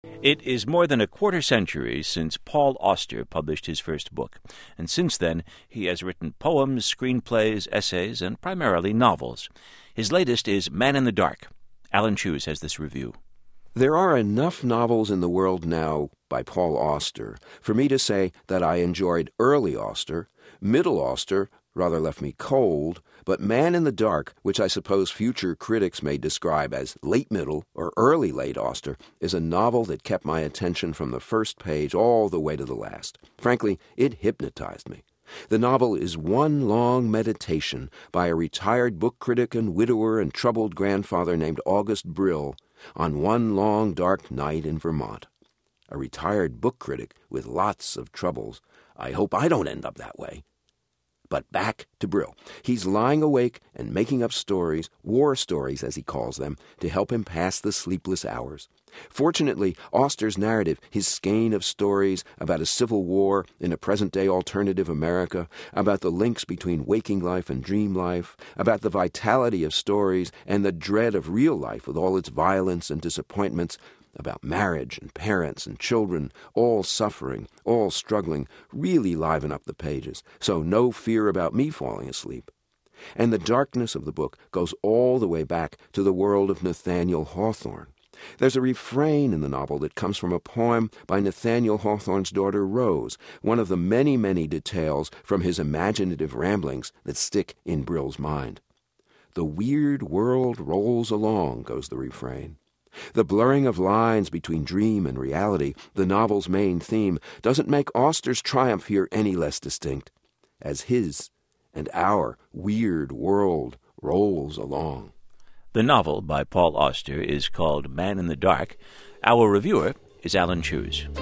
It is more than a quarter century since Paul Auster published his first book, and since then he has written poems, screenplays, essays, and primarily novels. His latest is Man in the Dark. Alan Cheuse has this review. There are enough novels in the world now by Paul Auster for me to say that I enjoyed early Auster. Middle Auster rather left me cold, but Man in the Dark, which I suppose future critics may describe as late middle or early late Auster, is a novel that kept my attention from the first page all the way to the last. Frankly, it hypnotized me. The novel is one long meditation by a retired book critic and widower and troubled grandfather named August Brill on one long dark night in Vermont. A retired book critic with lots of troubles. I hope I don't end up that way. But back to Brill. He's lying awake and making up stories, war stories as he calls them, to help him pass the sleepless hours. Fortunately, Auster's narrative, his skein of stories about a civil war in a present-day alternative America, about the links between waking life and dream life, about the vitality of stories and the dread of real life with all its violence and disappointments, about marriage and parents and children, all suffering, all struggling, really liven up the pages, so no fear about me falling asleep. And the darkness of the book goes all the way back to the world of Nathaniel Hawthorne. There's a refrain in the novel that comes from a poem by Nathaniel Hawthorne's daughter Rose, one of the many, many details from his imaginative ramblings that stick in Brill's mind. "The weird world rolls along," goes the refrain. The blurring of lines between dream and reality, the novel's main theme, doesn't make Auster's triumph here any less distinct, as his and our weird world rolls along. The novel by Paul Auster is called Man in the Dark. Our reviewer is Alan Cheuse.